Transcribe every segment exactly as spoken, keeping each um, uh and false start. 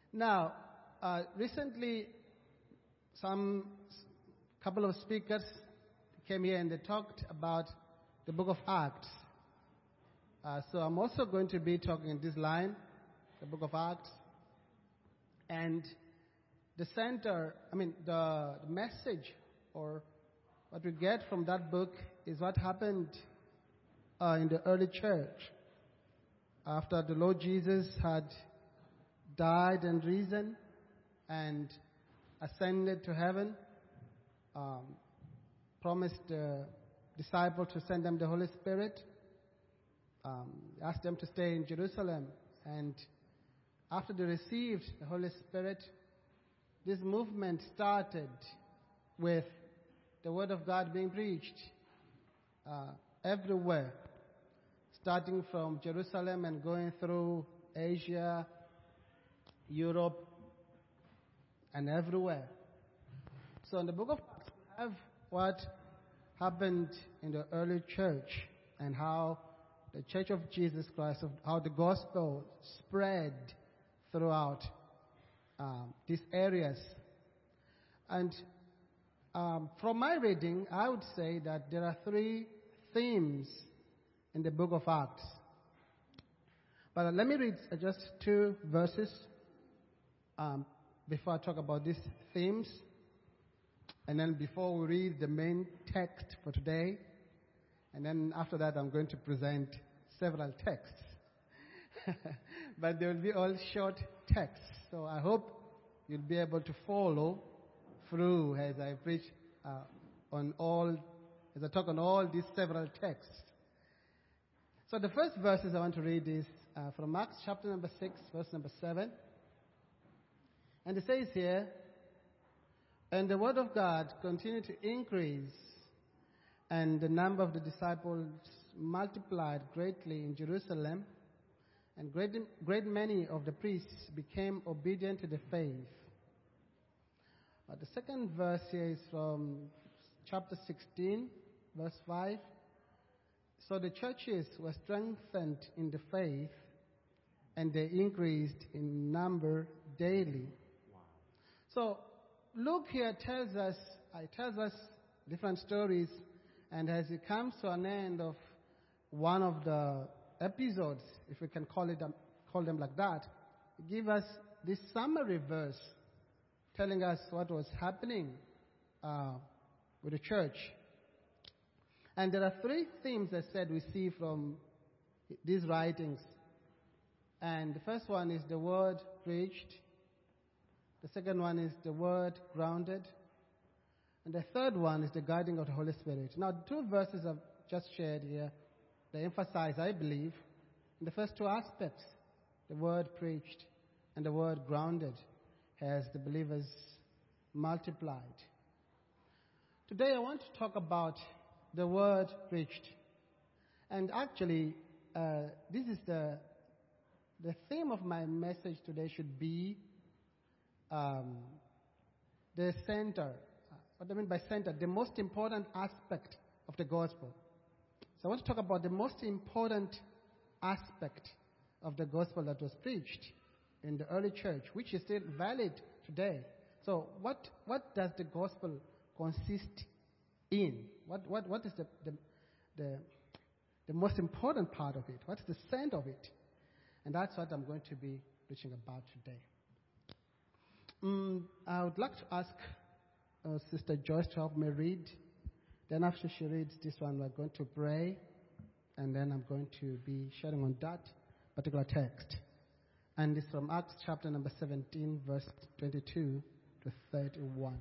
Now, uh, recently, some couple of speakers came here and they talked about the book of Acts. Uh, so I'm also going to be talking in this line, the book of Acts. And the center, I mean, the, the message or what we get from that book is what happened uh, in the early church after the Lord Jesus had died and risen and ascended to heaven, um, promised the disciples to send them the Holy Spirit, um, asked them to stay in Jerusalem. And after they received the Holy Spirit, this movement started with the Word of God being preached uh, everywhere, starting from Jerusalem and going through Asia, Europe, and everywhere. So in the book of Acts, we have what happened in the early church and how the Church of Jesus Christ, of how the gospel spread throughout um, these areas. And um, from my reading, I would say that there are three themes in the book of Acts. But let me read just two verses um, before I talk about these themes. And then before we read the main text for today, and then after that I'm going to present several texts. But they will be all short texts. So I hope you'll be able to follow through as I preach uh, on all, as I talk on all these several texts. So the first verses I want to read is uh, from Acts chapter number six, verse number seven. And it says here, "And the word of God continued to increase, and the number of the disciples multiplied greatly in Jerusalem, and great, great many of the priests became obedient to the faith." Uh, the second verse here is from chapter sixteen, verse five. "So the churches were strengthened in the faith, and they increased in number daily." Wow. So Luke here tells us, uh, tells us different stories, and as it comes to an end of one of the episodes, if we can call it um, call them like that, give us this summary verse telling us what was happening uh, with the church. And there are three themes, I said, we see from these writings. And the first one is the word preached. The second one is the word grounded. And the third one is the guiding of the Holy Spirit. Now, the two verses I've just shared here, they emphasize, I believe, in the first two aspects, the word preached and the word grounded, as the believers multiplied. Today I want to talk about the word preached. And actually, uh, this is the, the theme of my message today should be um, the center. What I mean by center, the most important aspect of the gospel. So I want to talk about the most important aspect of the gospel that was preached in the early church, which is still valid today. So what what does the gospel consist in? What what what is the the the, the most important part of it? What's the center of it? And that's what I'm going to be preaching about today. Um, I would like to ask uh, Sister Joyce to help me read. Then after she reads this one, we're going to pray, and then I'm going to be sharing on that particular text. And it's from Acts chapter number seventeen, verse twenty-two to thirty-one.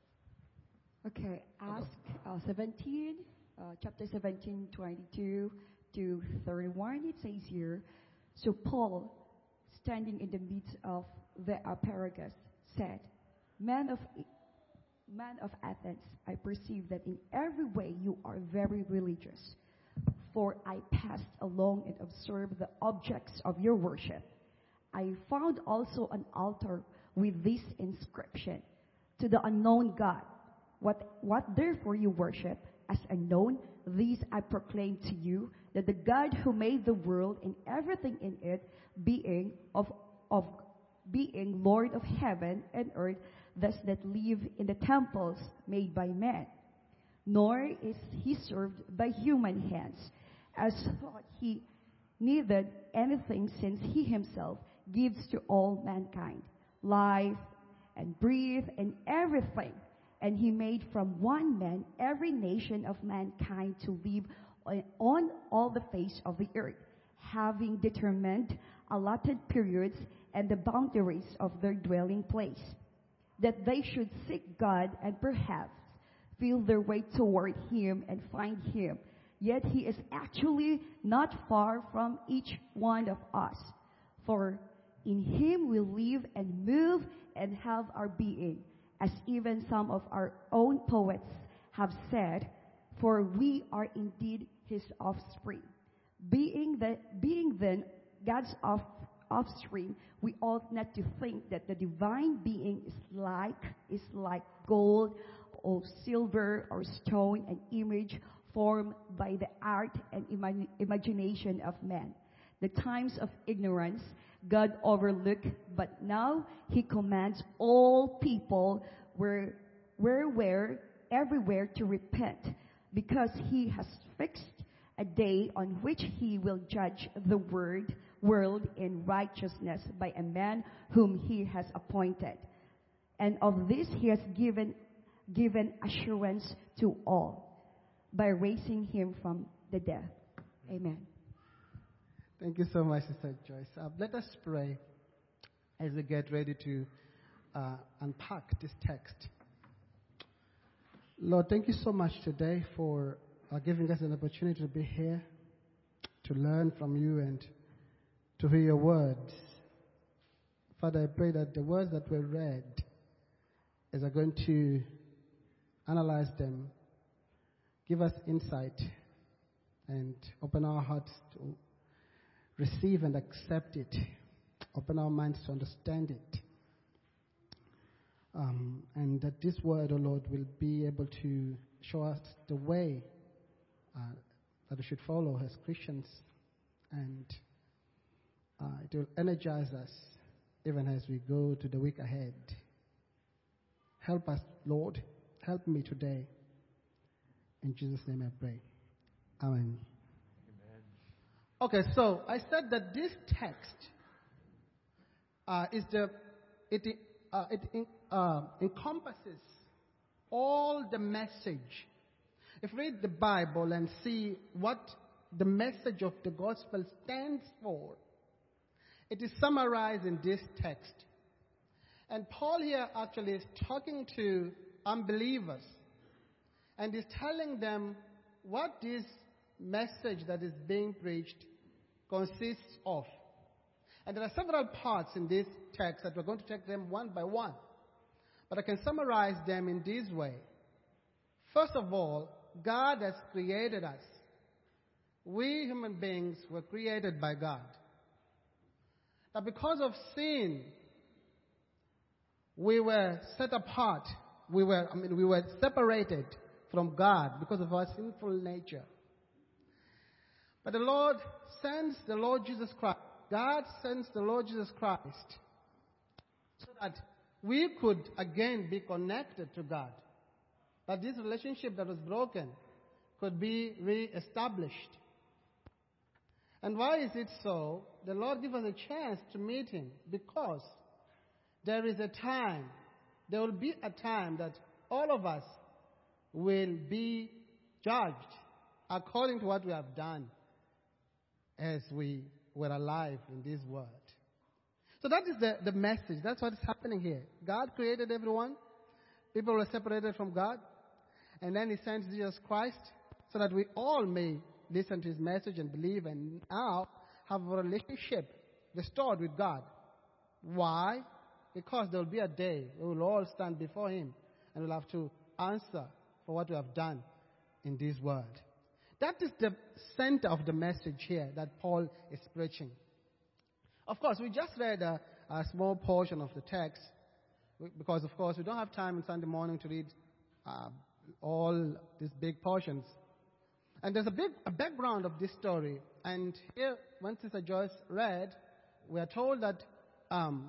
Okay, Acts uh, seventeen, uh, chapter seventeen, twenty-two to thirty-one, it says here, "So Paul, standing in the midst of the Areopagus, said, Men of Man of Athens, I perceive that in every way you are very religious. For I passed along and observed the objects of your worship. I found also an altar with this inscription, To the unknown God. What, what therefore you worship as unknown, these I proclaim to you, that the God who made the world and everything in it, being of, of being Lord of heaven and earth, does not live in the temples made by men, nor is he served by human hands, as thought he needed anything, since he himself gives to all mankind life and breath and everything. And he made from one man every nation of mankind to live on all the face of the earth, having determined allotted periods and the boundaries of their dwelling place, that they should seek God and perhaps feel their way toward him and find him. Yet he is actually not far from each one of us. For in him we live and move and have our being, as even some of our own poets have said, for we are indeed his offspring. Being, the, being then God's off, offspring, we ought not to think that the divine being is like, is like gold or silver or stone, an image formed by the art and ima- imagination of man. The times of ignorance God overlooked, but now he commands all people where, where, where, everywhere to repent, because he has fixed a day on which he will judge the word, world in righteousness by a man whom he has appointed. And of this he has given, given assurance to all by raising him from the dead. Amen. Thank you so much, Sister Joyce. Uh, let us pray as we get ready to uh, unpack this text. Lord, thank you so much today for uh, giving us an opportunity to be here, to learn from you and to hear your words. Father, I pray that the words that were read, as I'm going to analyze them, give us insight and open our hearts to receive and accept it. Open our minds to understand it. Um, and that this word, O oh Lord, will be able to show us the way uh, that we should follow as Christians. And uh, it will energize us even as we go to the week ahead. Help us, Lord. Help me today. In Jesus' name I pray. Amen. Okay, so I said that this text uh, is the it uh, it uh, encompasses all the message. If you read the Bible and see what the message of the gospel stands for, it is summarized in this text. And Paul here actually is talking to unbelievers and is telling them what this message that is being preached consists of. And there are several parts in this text that we're going to take them one by one. But I can summarize them in this way. First of all, God has created us. We human beings were created by God. Now because of sin, we were set apart. We were, I mean, we were separated from God because of our sinful nature. But the Lord sends the Lord Jesus Christ. God sends the Lord Jesus Christ so that we could again be connected to God. That this relationship that was broken could be re-established. And why is it so? The Lord gives us a chance to meet Him because there is a time, there will be a time that all of us will be judged according to what we have done as we were alive in this world. So that is the, the message. That's what is happening here. God created everyone. People were separated from God. And then He sends Jesus Christ so that we all may listen to His message and believe and now have a relationship restored with God. Why? Because there will be a day we will all stand before Him and we'll have to answer for what we have done in this world. That is the center of the message here that Paul is preaching. Of course, we just read a, a small portion of the text because, of course, we don't have time on Sunday morning to read uh, all these big portions. And there's a big a background of this story. And here, when Sister Joyce read, we are told that um,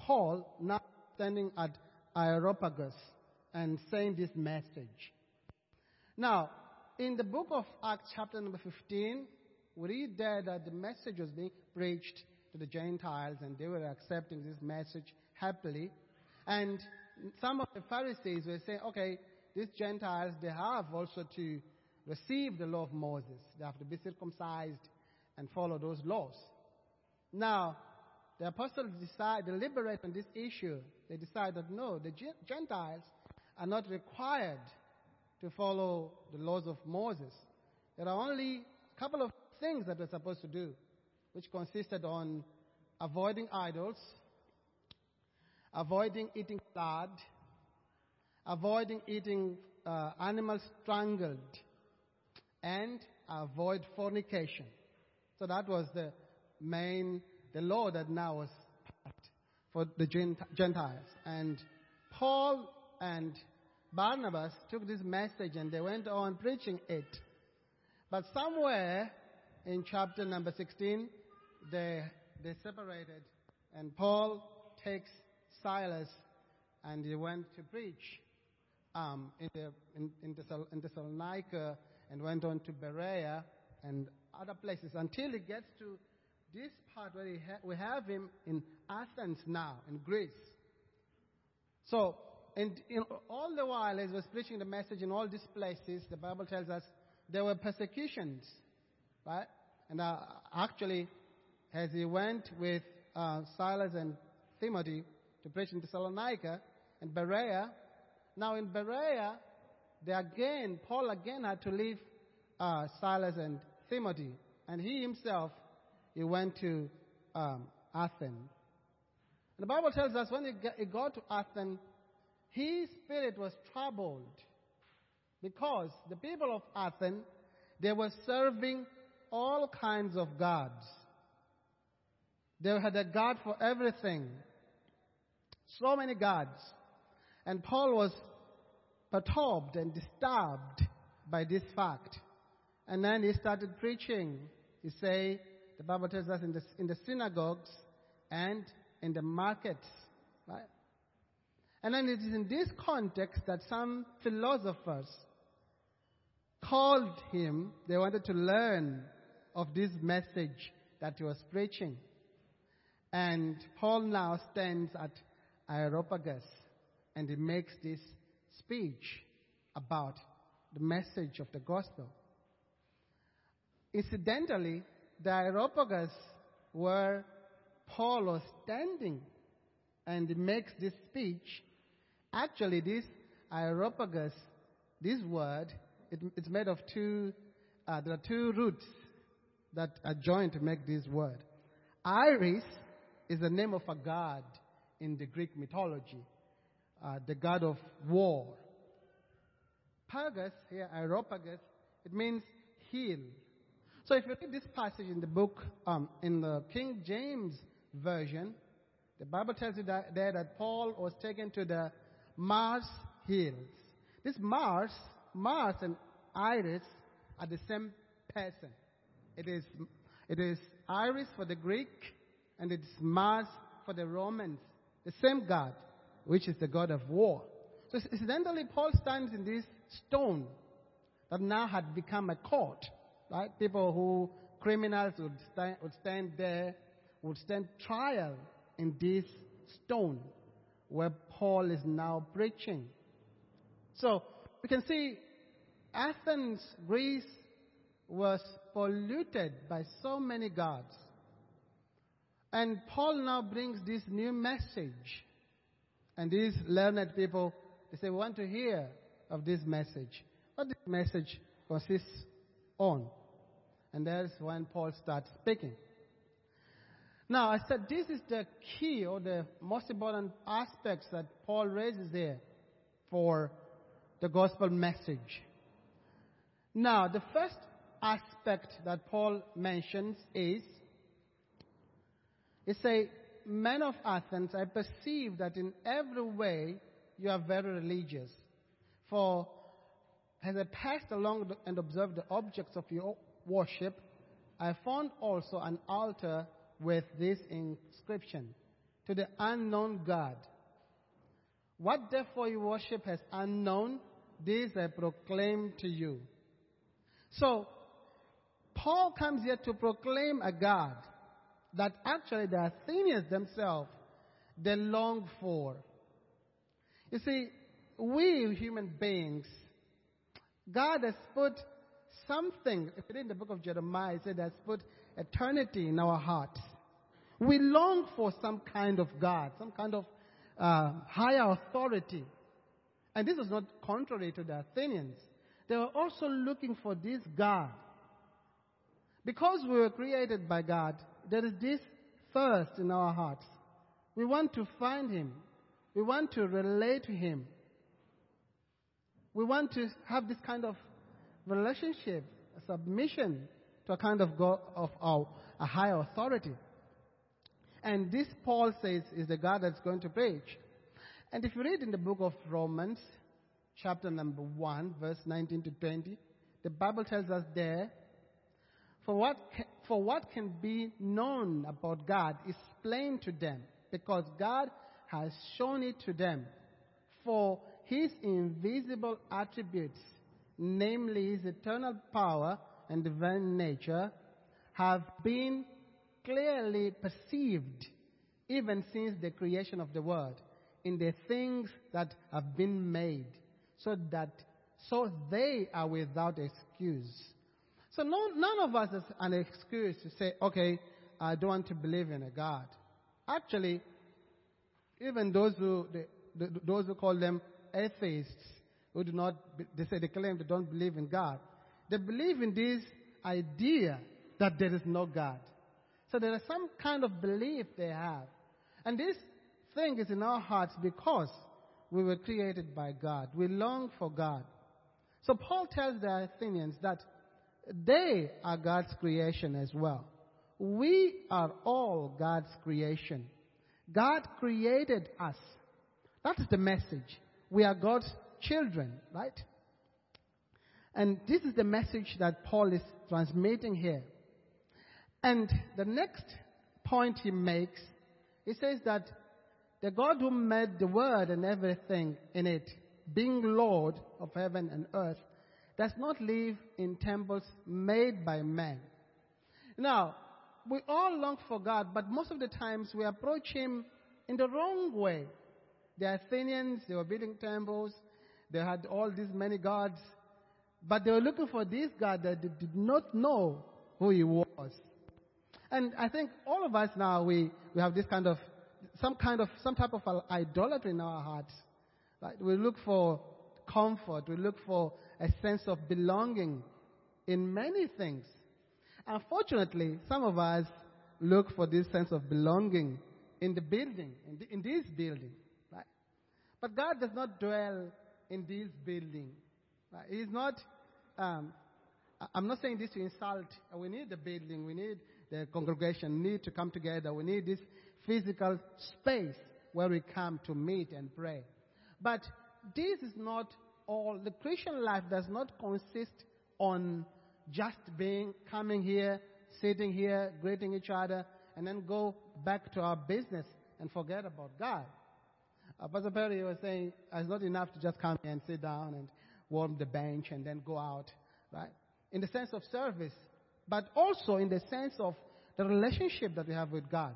Paul now standing at Areopagus and saying this message. Now, in the book of Acts chapter number fifteen, we read there that the message was being preached to the Gentiles and they were accepting this message happily. And some of the Pharisees were saying, okay, these Gentiles, they have also to receive the law of Moses. They have to be circumcised and follow those laws. Now, the apostles decide, deliberate on this issue. They decide that no, the Gentiles are not required to follow the laws of Moses. There are only a couple of things that we're supposed to do, which consisted on avoiding idols, avoiding eating blood, avoiding eating uh, animals strangled, and avoid fornication. So that was the main, the law that now was passed for the Gentiles. And Paul and Barnabas took this message and they went on preaching it. But somewhere in chapter number sixteen, they, they separated. And Paul takes Silas and he went to preach um, in, the, in, in, Thessal- in Thessalonica and went on to Berea and other places until he gets to this part where he ha- we have him in Athens now, in Greece. So, and in, all the while as he was preaching the message in all these places, the Bible tells us there were persecutions, right? And uh, actually, as he went with uh, Silas and Timothy to preach in Thessalonica and Berea, now in Berea, they again, Paul again had to leave uh, Silas and Timothy, and he himself, he went to um, Athens. And the Bible tells us when he got, he got to Athens, his spirit was troubled because the people of Athens, they were serving all kinds of gods. They had a god for everything. So many gods. And Paul was perturbed and disturbed by this fact. And then he started preaching. He say, the Bible tells us in the, in the synagogues and in the markets, right? And then it is in this context that some philosophers called him. They wanted to learn of this message that he was preaching. And Paul now stands at Areopagus and he makes this speech about the message of the gospel. Incidentally, the Areopagus where Paul was standing and he makes this speech, actually this Areopagus, this word, it, it's made of two, uh, there are two roots that are joined to make this word. Iris is the name of a god in the Greek mythology, uh, the god of war. Pagus, here, Areopagus, it means hill. So if you read this passage in the book, um, in the King James Version, the Bible tells you that, there that Paul was taken to the Mars Hills. This Mars, Mars and Iris are the same person. It is, it is Iris for the Greek, and it's Mars for the Romans. The same God, which is the God of war. So incidentally, Paul stands in this stone that now had become a court. Right? People who, criminals would stand, would stand there, would stand trial in this stone where Paul is now preaching. So we can see Athens, Greece, was polluted by so many gods. And Paul now brings this new message. And these learned people, they say, we want to hear of this message. What this message consists on. And that's when Paul starts speaking. Now, I said this is the key or the most important aspects that Paul raises here for the gospel message. Now, the first aspect that Paul mentions is, he says, men of Athens, I perceive that in every way you are very religious. For as I passed along and observed the objects of your worship, I found also an altar with this inscription, to the unknown God. What therefore you worship as unknown, this I proclaim to you. So, Paul comes here to proclaim a God that actually the Athenians themselves, they long for. You see, we human beings, God has put something, if you read the book of Jeremiah, it said has put eternity in our hearts. We long for some kind of God, some kind of uh, higher authority. And this is not contrary to the Athenians. They were also looking for this God. Because we were created by God, there is this thirst in our hearts. We want to find Him. We want to relate to Him. We want to have this kind of relationship, a submission to a kind of God of our, a higher authority. And this, Paul says, is the God that's going to preach. And if you read in the book of Romans, chapter number one, verse nineteen to twenty, the Bible tells us there, For what, ca- for what can be known about God is plain to them, because God has shown it to them. For His invisible attributes, namely His eternal power and divine nature, have been clearly perceived even since the creation of the world in the things that have been made, so that so they are without excuse. So no, none of us has an excuse to say, okay, I don't want to believe in a God. Actually, even those who the, the, those who call them atheists, who do not, they say they claim they don't believe in God, they believe in this idea that there is no God. So there is some kind of belief they have. And this thing is in our hearts because we were created by God. We long for God. So Paul tells the Athenians that they are God's creation as well. We are all God's creation. God created us. That's the message. We are God's children, right? And this is the message that Paul is transmitting here. And the next point he makes, he says that the God who made the world and everything in it, being Lord of heaven and earth, does not live in temples made by men. Now, we all long for God, but most of the times we approach Him in the wrong way. The Athenians, they were building temples, they had all these many gods, but they were looking for this God that they did not know who He was. And I think all of us now, we, we have this kind of, some kind of, some type of idolatry in our hearts. Right? We look for comfort, we look for a sense of belonging in many things. Unfortunately, some of us look for this sense of belonging in the building, in, the, in this building. Right? But God does not dwell in this building. Right? He's not, um, I'm not saying this to insult. We need the building, we need the congregation, need to come together. We need this physical space where we come to meet and pray. But this is not all. The Christian life does not consist on just being, coming here, sitting here, greeting each other, and then go back to our business and forget about God. Uh, Pastor Perry was saying it's not enough to just come here and sit down and warm the bench and then go out, right? In the sense of service, but also in the sense of the relationship that we have with God.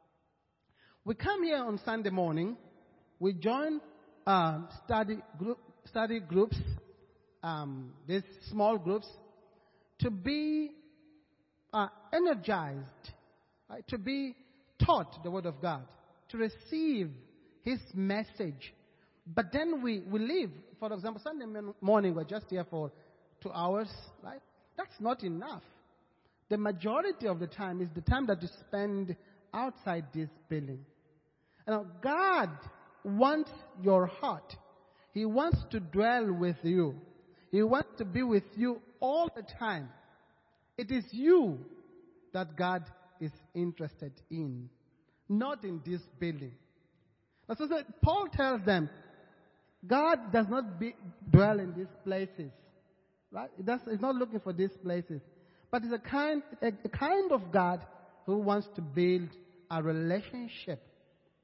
We come here on Sunday morning, we join uh, study group, study groups, um, these small groups, to be uh, energized, right? To be taught the Word of God, to receive His message. But then we, we leave. For example, Sunday morning, we're just here for two hours, right? That's not enough. The majority of the time is the time that you spend outside this building. Now, God wants your heart. He wants to dwell with you. He wants to be with you all the time. It is you that God is interested in, not in this building. That's what Paul tells them. God does not be, dwell in these places. Right? It does, he's not looking for these places. But it's a kind, a, a kind of God who wants to build a relationship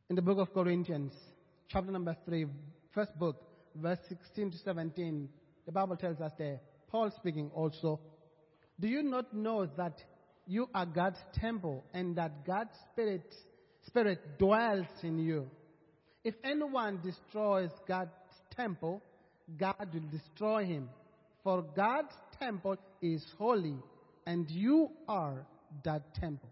in the book of Corinthians, chapter number three, first book, verse sixteen to seventeen, the Bible tells us there, Paul speaking also, do you not know that you are God's temple and that God's Spirit, Spirit dwells in you? If anyone destroys God's temple, God will destroy him. For God's temple is holy, and you are that temple.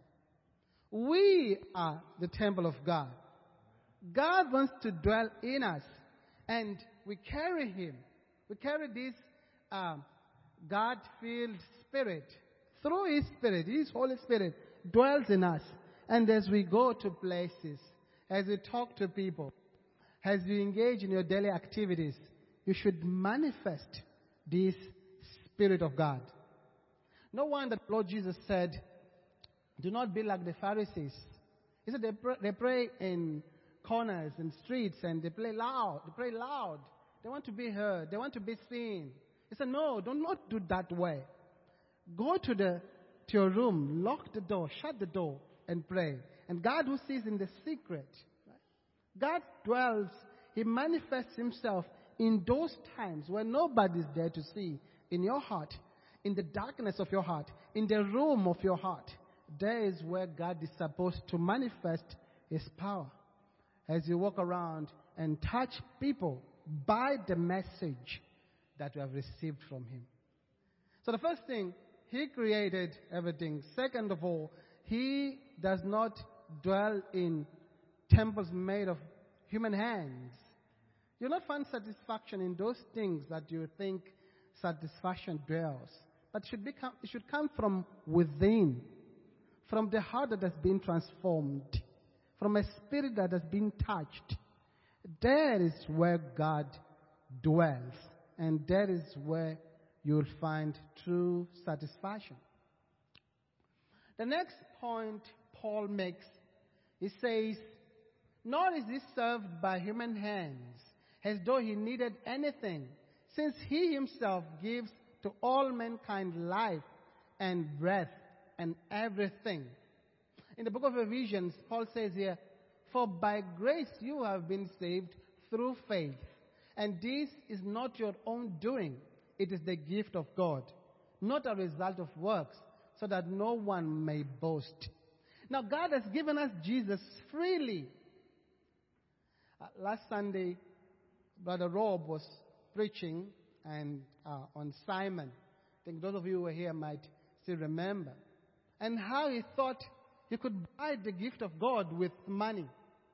We are the temple of God. God wants to dwell in us, and we carry Him. We carry this um, God-filled Spirit. Through His Spirit, His Holy Spirit dwells in us. And as we go to places, as we talk to people, as you engage in your daily activities, you should manifest this Spirit of God. No wonder the Lord Jesus said, do not be like the Pharisees. He said they pray, they pray in corners and streets and they play loud. They pray loud. They want to be heard. They want to be seen. He said, no, do not do that way. Go to the to your room, lock the door, shut the door, and pray. And God who sees in the secret, right? God dwells, He manifests Himself in those times when nobody's there to see, in your heart, in the darkness of your heart, in the room of your heart. There is where God is supposed to manifest His power. As you walk around and touch people by the message that you have received from Him. So the first thing, He created everything. Second of all, He does not dwell in temples made of human hands. You'll not find satisfaction in those things that you think satisfaction dwells. But it should, become, it should come from within, from the heart that has been transformed, from a spirit that has been touched. There is where God dwells, and that is where you will find true satisfaction. The next point Paul makes, he says, nor is he served by human hands, as though he needed anything, since he himself gives to all mankind life and breath and everything. In the book of Ephesians, Paul says here, for by grace you have been saved through faith. And this is not your own doing. It is the gift of God, not a result of works, so that no one may boast. Now God has given us Jesus freely. Uh, last Sunday, Brother Rob was preaching and uh, on Simon. I think those of you who were here might still remember. And how he thought he could buy the gift of God with money.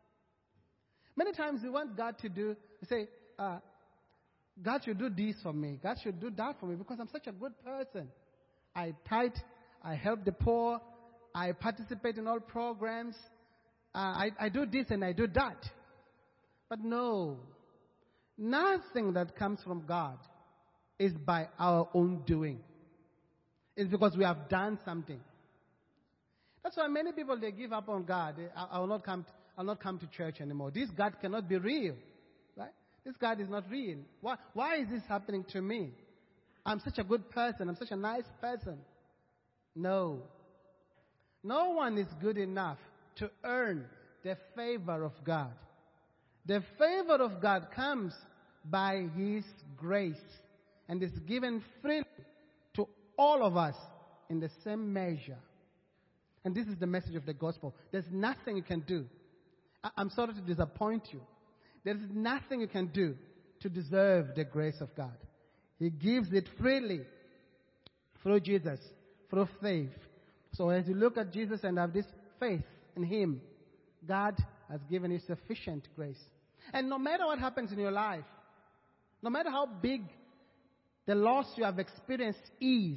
Many times we want God to do, we say, uh, God should do this for me. God should do that for me because I'm such a good person. I tithe, I help the poor, I participate in all programs, uh, I, I do this and I do that. But no, nothing that comes from God is by our own doing. It's because we have done something. That's why many people, they give up on God. They, I, I will not come. To, I will not come to church anymore. This God cannot be real, right? This God is not real. Why? Why is this happening to me? I'm such a good person. I'm such a nice person. No. No one is good enough to earn the favor of God. The favor of God comes by His grace and is given freely to all of us in the same measure. And this is the message of the gospel. There's nothing you can do. I- I'm sorry to disappoint you. There is nothing you can do to deserve the grace of God. He gives it freely through Jesus, through faith. So as you look at Jesus and have this faith in Him, God has given you sufficient grace. And no matter what happens in your life, no matter how big the loss you have experienced is,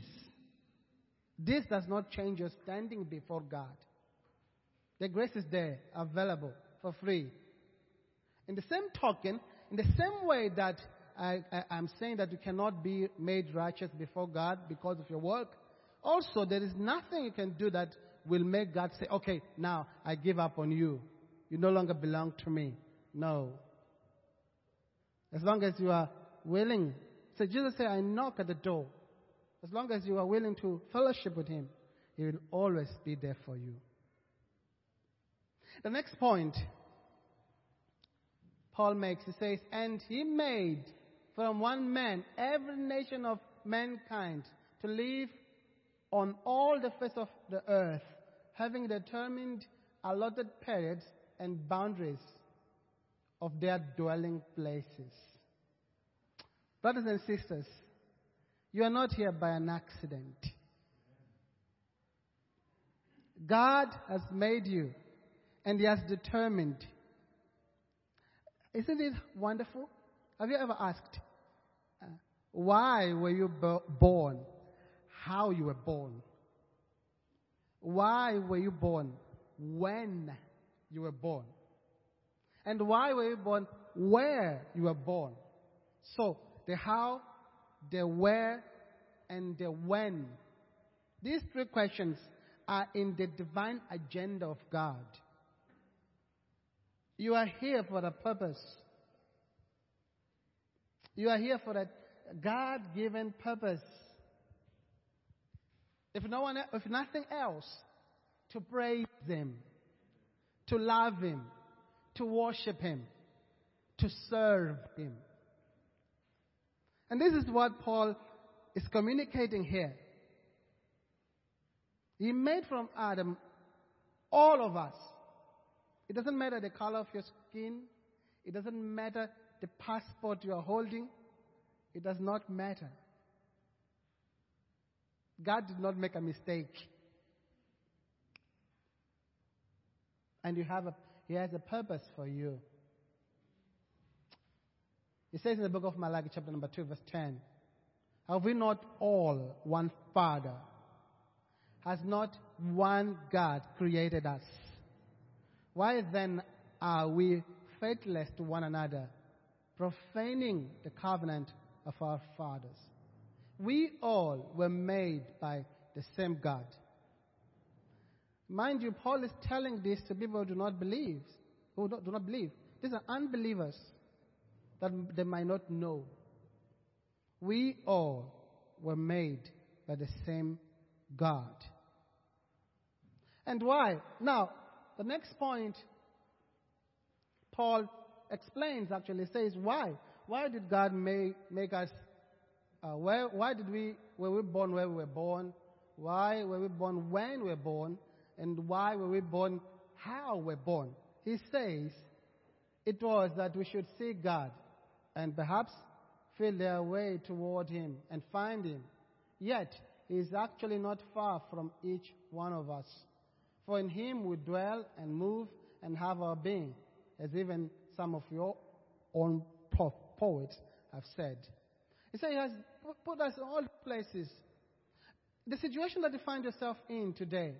this does not change your standing before God. The grace is there, available for free. In the same token, in the same way that I, I, I'm saying that you cannot be made righteous before God because of your work, also there is nothing you can do that will make God say, okay, now I give up on you. You no longer belong to me. No. As long as you are willing. So Jesus said, I knock at the door. As long as you are willing to fellowship with Him, He will always be there for you. The next point Paul makes. He says, and he made from one man every nation of mankind to live on all the face of the earth, having determined allotted periods and boundaries of their dwelling places. Brothers and sisters, you are not here by an accident. God has made you, and He has determined. Isn't it wonderful? Have you ever asked, uh, why were you bo- born? How you were born? Why were you born? When you were born? And why were you born? Where you were born? So, the how, the where, and the when. These three questions are in the divine agenda of God. You are here for a purpose. You are here for a God-given purpose. If no one, if nothing else, to praise Him, to love Him, to worship Him, to serve Him. And this is what Paul is communicating here. He made from Adam all of us. It doesn't matter the color of your skin. It doesn't matter the passport you are holding. It does not matter. God did not make a mistake. And you have a, He has a purpose for you. It says in the book of Malachi, chapter number two, verse ten, have we not all one Father? Has not one God created us? Why then are we faithless to one another, profaning the covenant of our fathers? We all were made by the same God. Mind you, Paul is telling this to people who do not believe, who do not believe. These are unbelievers that they might not know. We all were made by the same God. And why? Now, the next point, Paul explains, actually says, why? Why did God make, make us, uh, where, why did we, were we born where we were born? Why were we born when we were born? And why were we born how we were born? He says it was that we should seek God and perhaps feel their way toward Him and find Him. Yet, He is actually not far from each one of us. For in Him we dwell and move and have our being, as even some of your own poets have said. He said He has put us in all places. The situation that you find yourself in today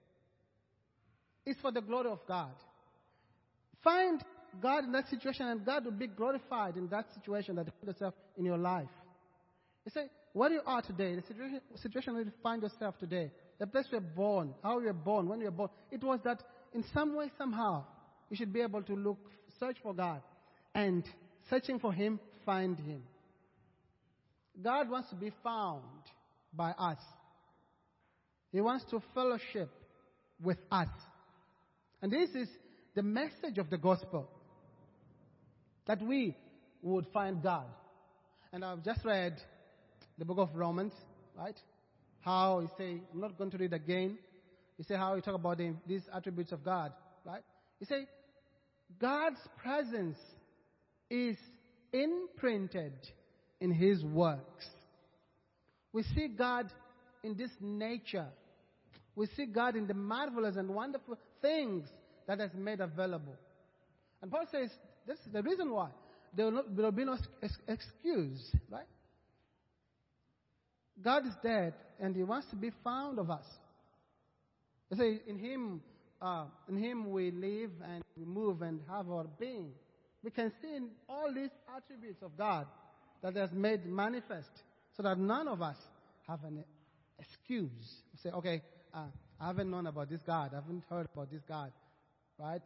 is for the glory of God. Find God in that situation, and God will be glorified in that situation that you find yourself in your life. You say, where you are today, the situation, situation where you find yourself today, the place you were born, how you were born, when you were born, it was that in some way, somehow, you should be able to look, search for God, and searching for Him, find Him. God wants to be found by us. He wants to fellowship with us. And this is the message of the gospel, that we would find God. And I've just read the book of Romans, right? How he say, I'm not going to read again. He say how he talk about the, these attributes of God, right? He say, God's presence is imprinted in His works. We see God in this nature. We see God in the marvelous and wonderful things that has made available. And Paul says, this is the reason why. There will, not, there will be no ex- excuse, right? God is dead, and He wants to be found of us. They say, in Him, uh, in Him we live and we move and have our being. We can see in all these attributes of God that has made manifest, so that none of us have an excuse. We say, okay, uh, I haven't known about this God. I haven't heard about this God, right?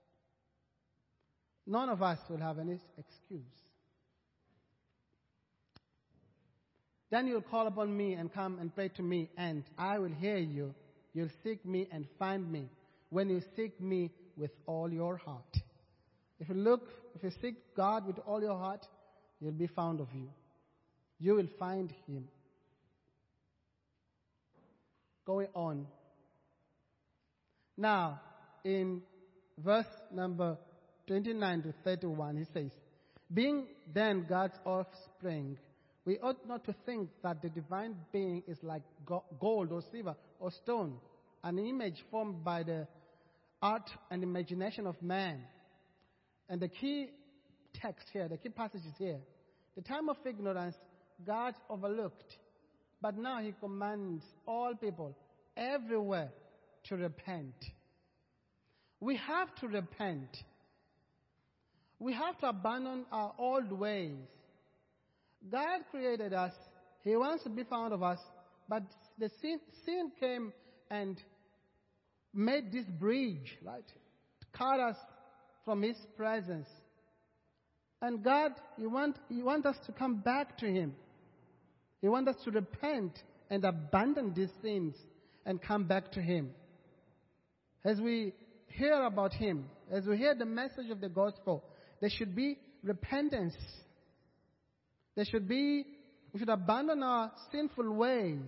None of us will have any excuse. Then you'll call upon me and come and pray to me, and I will hear you. You'll seek me and find me when you seek me with all your heart. If you look, if you seek God with all your heart, He'll be found of you. You will find Him. Going on. Now, in verse number twenty-nine to thirty-one, he says, being then God's offspring, we ought not to think that the divine being is like gold or silver or stone, an image formed by the art and imagination of man. And the key text here, the key passage is here. The time of ignorance, God overlooked. But now He commands all people everywhere to repent. We have to repent. We have to abandon our old ways. God created us. He wants to be found of us. But the sin, sin came and made this bridge, right? Cut us from His presence. And God, He wants He want us to come back to Him. He wants us to repent and abandon these sins and come back to Him. As we hear about Him, as we hear the message of the gospel, there should be repentance. There should be, we should abandon our sinful ways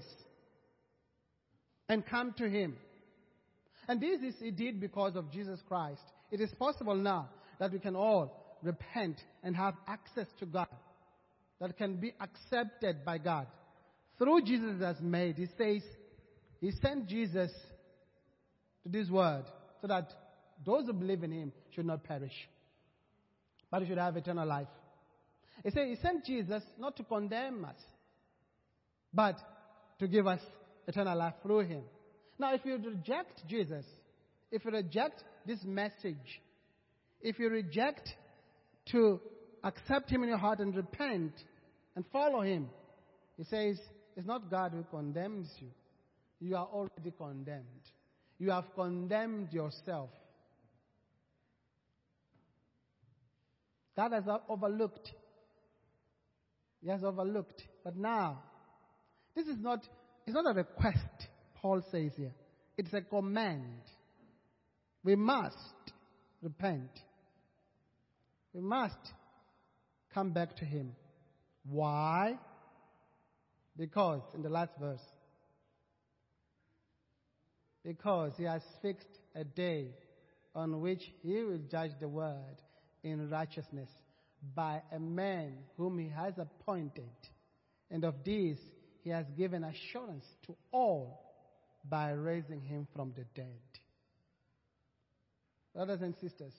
and come to Him. And this is indeed because of Jesus Christ. It is possible now that we can all repent and have access to God, that can be accepted by God. Through Jesus has made, He says, He sent Jesus to this world so that those who believe in Him should not perish, but should have eternal life. He said He sent Jesus not to condemn us, but to give us eternal life through Him. Now, if you reject Jesus, if you reject this message, if you reject to accept Him in your heart and repent and follow Him, He says, it's not God who condemns you. You are already condemned. You have condemned yourself. God has overlooked. He has overlooked. But now, this is not, it's not a request, Paul says here. It's a command. We must repent. We must come back to Him. Why? Because, in the last verse, because He has fixed a day on which He will judge the world in righteousness by a man whom He has appointed. And of this He has given assurance to all by raising Him from the dead. Brothers and sisters,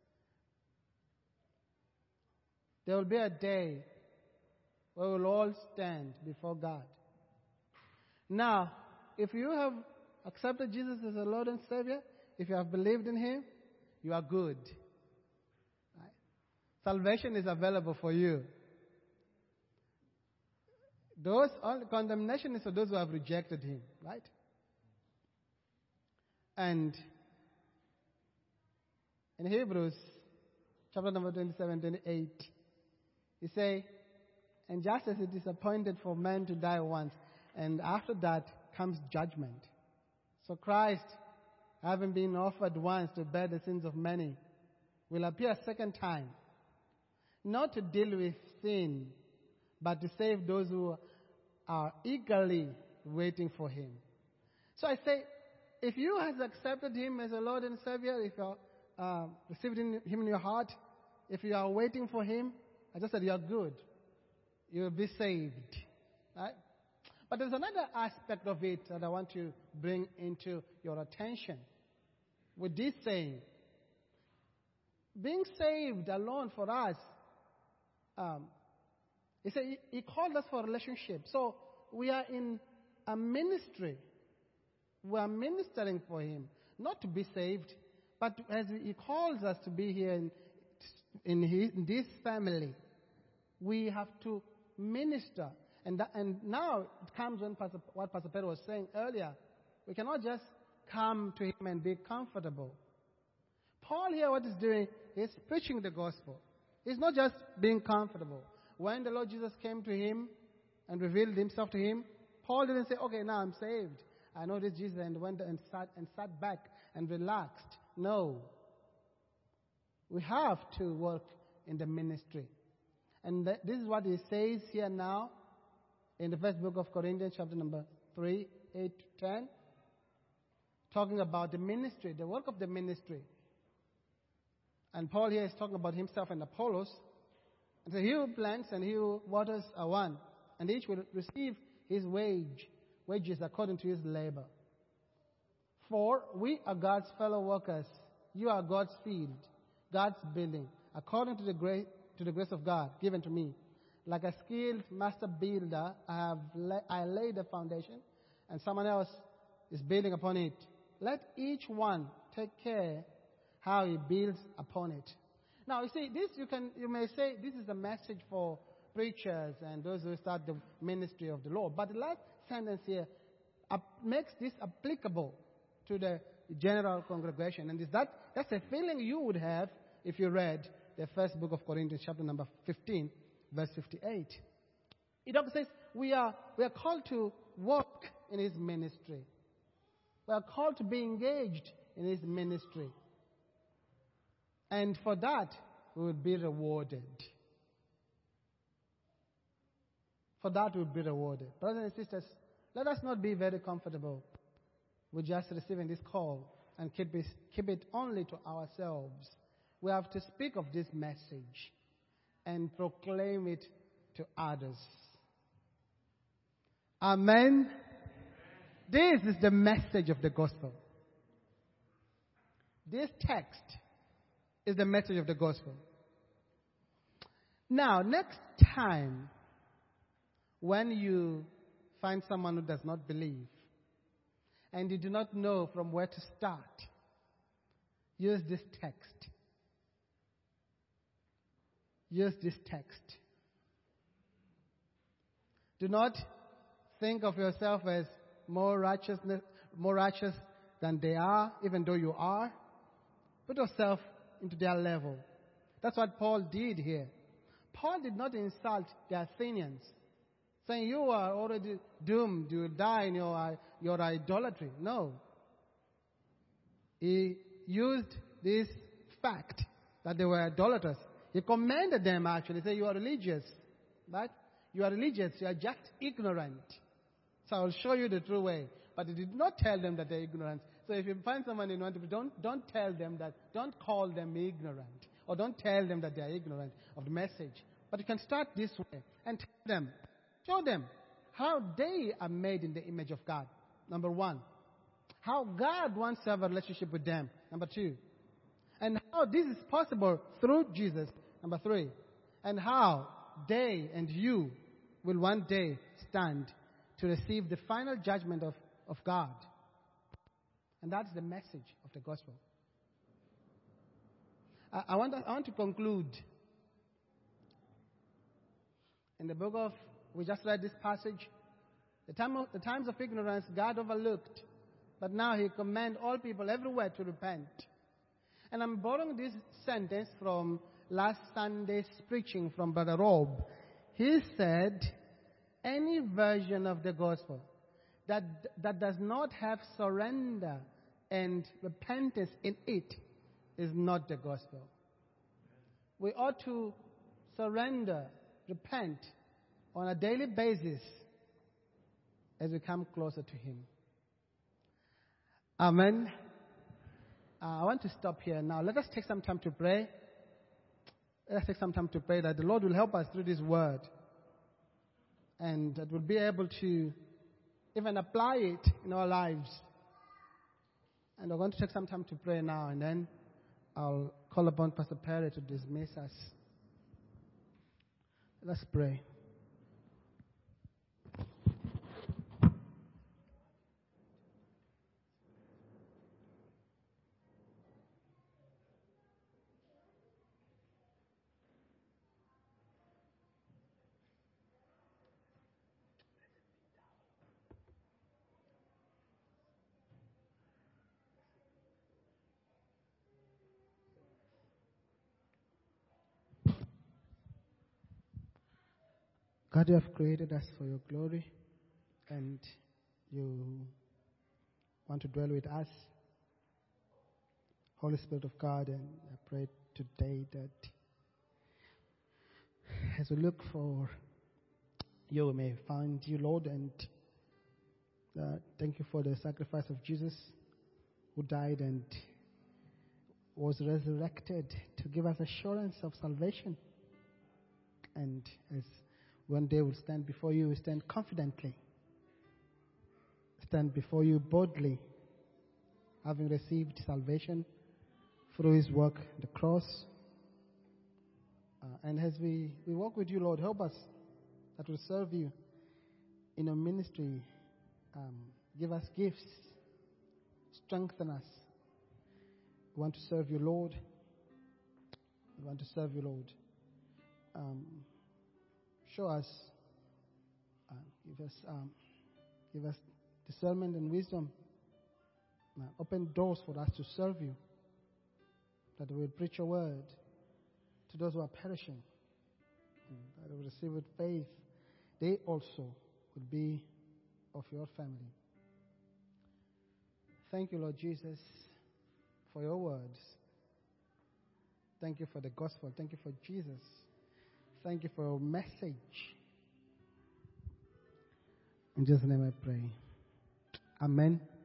there will be a day where we will all stand before God. Now, if you have accepted Jesus as a Lord and Savior, if you have believed in Him, you are good. Right? Salvation is available for you. Those only condemnation is for those who have rejected Him, right? And in Hebrews, chapter number twenty-seven, twenty-eight, he say, and just as it is appointed for man to die once, and after that comes judgment. So Christ, having been offered once to bear the sins of many, will appear a second time, not to deal with sin, but to save those who are eagerly waiting for Him. So I say, if you have accepted Him as a Lord and Savior, if you have uh, received Him in your heart, if you are waiting for Him, I just said you are good. You will be saved. Right? But there's another aspect of it that I want to bring into your attention. With this saying, being saved alone for us, um, he said he, he called us for a relationship. So we are in a ministry. We are ministering for Him, not to be saved, but as He calls us to be here in, in, his, in this family, we have to minister. And, that, and now it comes when Pastor, what Pastor Pedro was saying earlier. We cannot just come to Him and be comfortable. Paul here, what he's doing, he's preaching the gospel. He's not just being comfortable. When the Lord Jesus came to him and revealed Himself to him, Paul didn't say, okay, now I'm saved. I know this Jesus, and went and sat, and sat back and relaxed. No. We have to work in the ministry. And th- this is what he says here now in the first book of Corinthians, chapter number three, eight to ten, talking about the ministry, the work of the ministry. And Paul here is talking about himself and Apollos. And so he who plants and he who waters are one, and each will receive his wage, wages according to his labor. For we are God's fellow workers. You are God's field, God's building, according to the grace to the grace of God given to me. Like a skilled master builder, I have la- I laid the foundation, and someone else is building upon it. Let each one take care how he builds upon it. Now, you see, this you can you may say this is a message for preachers and those who start the ministry of the Lord. But the last sentence here uh, makes this applicable to the general congregation, and is that that's a feeling you would have if you read the first book of Corinthians, chapter number fifteen, verse fifty-eight. It also says we are we are called to work in his ministry. We are called to be engaged in his ministry. And for that, we will be rewarded. For that, we will be rewarded. Brothers and sisters, let us not be very comfortable with just receiving this call and keep it, keep it only to ourselves. We have to speak of this message and proclaim it to others. Amen. This is the message of the gospel. This text is the message of the gospel. Now, next time when you find someone who does not believe and you do not know from where to start, use this text. Use this text. Do not think of yourself as more righteousness, more righteous than they are, even though you are. Put yourself into their level. That's what Paul did here. Paul did not insult the Athenians, saying you are already doomed, you will die in your, your idolatry. No. He used this fact that they were idolaters. He commended them actually, say you are religious, right? You are religious, you are just ignorant. So I will show you the true way. But he did not tell them that they're ignorant. So if you find someone in one, don't don't tell them that, don't call them ignorant, or don't tell them that they are ignorant of the message. But you can start this way and tell them, show them how they are made in the image of God. Number one, how God wants to have a relationship with them. Number two, and how this is possible through Jesus. Number three, and how they and you will one day stand to receive the final judgment of, of God. And that's the message of the gospel. I, I, want, I want to conclude. In the book of, we just read this passage, the, time of, the times of ignorance God overlooked, but now he commands all people everywhere to repent. And I'm borrowing this sentence from last Sunday's preaching from Brother Rob. He said, any version of the gospel that, that does not have surrender and repentance in it is not the gospel. We ought to surrender, repent on a daily basis as we come closer to him. Amen. Uh, I want to stop here now. Let us take some time to pray. Let us take some time to pray that the Lord will help us through this word, and that we'll be able to even apply it in our lives. And we're going to take some time to pray now, and then I'll call upon Pastor Perry to dismiss us. Let's pray. God, you have created us for your glory, and you want to dwell with us. Holy Spirit of God, and I pray today that as we look for you, we may find you, Lord, and uh, thank you for the sacrifice of Jesus who died and was resurrected to give us assurance of salvation. And as one day we'll stand before you, we stand confidently, stand before you boldly, having received salvation through his work on the cross. Uh, and as we, we walk with you, Lord, help us that will serve you in our ministry. Um, give us gifts. Strengthen us. We want to serve you, Lord. We want to serve you, Lord. Um, show us, uh, give us, um, give us discernment and wisdom. Uh, open doors for us to serve you. That we will preach your word to those who are perishing. And that we will receive with faith. They also will be of your family. Thank you, Lord Jesus, for your words. Thank you for the gospel. Thank you for Jesus. Thank you for your message. In Jesus' name I pray. Amen.